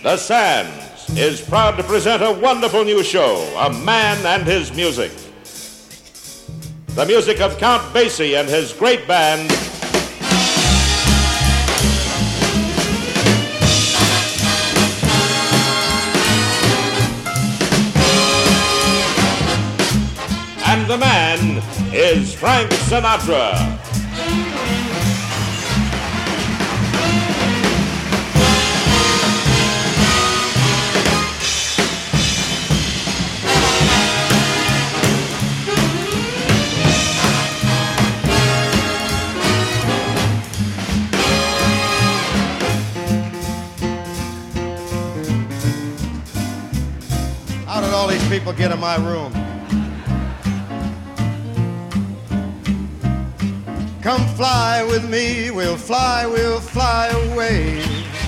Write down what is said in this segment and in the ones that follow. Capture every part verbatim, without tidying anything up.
The Sands is proud to present a wonderful new show, A Man and His Music. The music of Count Basie and his great band, and the man is Frank Sinatra. How did all these people get in my room? Come fly with me, we'll fly, we'll fly away.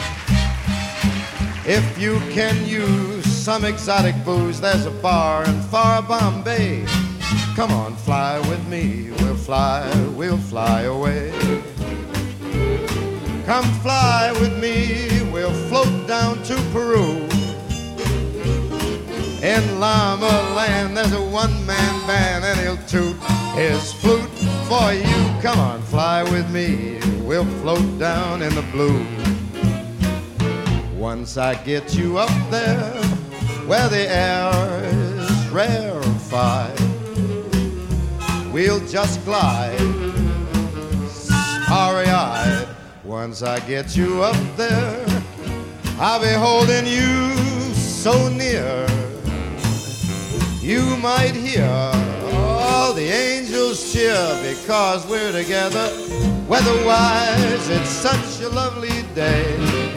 If you can use some exotic booze, there's a bar in far Bombay. Come on, fly with me, we'll fly, we'll fly away. Come fly with me, we'll float down to Peru. In Llama Land, there's a one-man band, and he'll toot his flute for you. Come on, fly with me, we'll float down in the blue. Once I get you up there, where the air is rarefied, we'll just glide, starry-eyed. Once I get you up there, I'll be holding you so near, you might hear all the angels cheer, because we're together. Weather-wise, it's such a lovely day.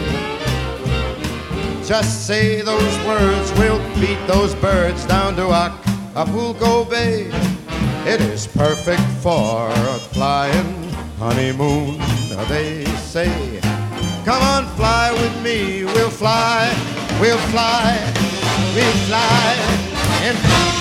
Just say those words, we'll beat those birds down to Acapulco Bay. It is perfect for a flying honeymoon, they say. Come on, fly with me, we'll fly, we'll fly, we'll fly. And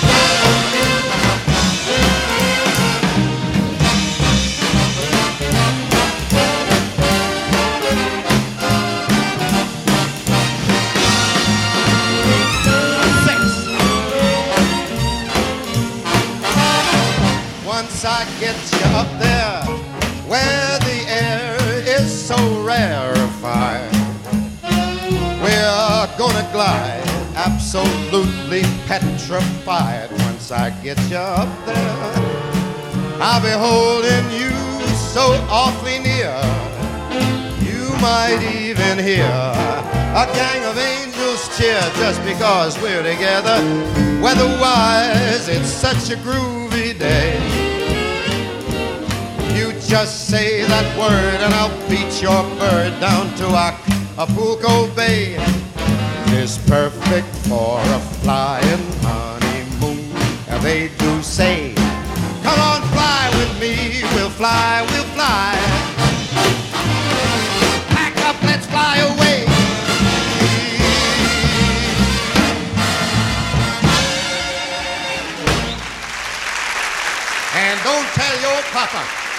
once I get you up there, where the air is so rarefied, we're gonna glide, absolutely petrified. Once I get you up there, I'll be holding you so awfully near, you might even hear a gang of angels cheer, just because we're together. Weather-wise, it's such a groovy day. You just say that word and I'll beat your bird down to Acapulco Bay. It's perfect for a flying honeymoon, and they do say, come on, fly with me, we'll fly, we'll fly. Pack up, let's fly away. And don't tell your papa.